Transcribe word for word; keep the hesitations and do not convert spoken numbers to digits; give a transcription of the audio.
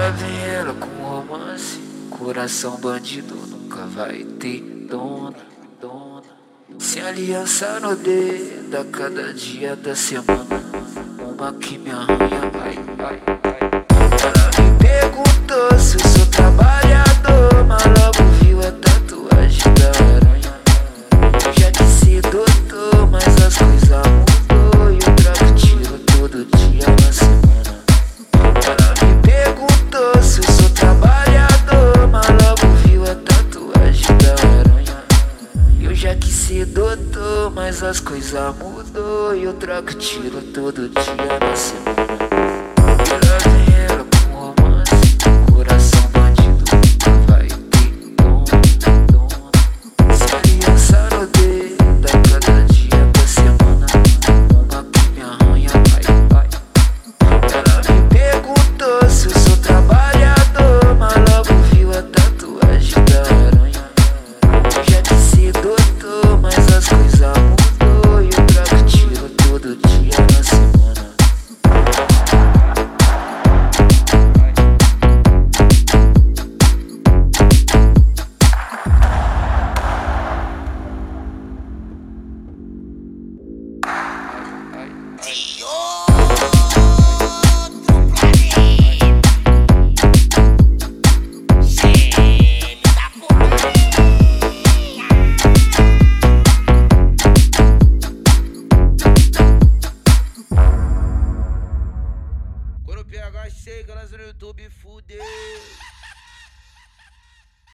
Ela vem ela com romance, coração bandido nunca vai ter dona, dona. Se aliança no dedo a cada dia da semana, uma que me arranha, vai, vai, vai. Ela me perguntou se eu sou trabalhador, mas logo viu a tatuagem da aranha. Eu já disse doutor, mas as coisas mudou e eu trago tiro todo dia na semana. Ela me perguntou se eu sou trabalhador, mas logo viu a tatuagem da aranha. Eu já quis ser doutor, mas as coisas mudou e eu troco tiro todo dia na semana. Ela vem ela com romance, coração bandido nunca vai ter dona, dona. Se aliança no dedo a cada dia da semana, uma que me arranha, vai, vai. Ela me perguntou se eu sou trabalhador, mas logo viu a tatuagem da aranha. Eu já disse doutor, mas as coisas mudou e eu trago tiro todo dia na semana. De outro planeta, gênio da poesia. Quando o P H chega, nós no YouTube, fudeu.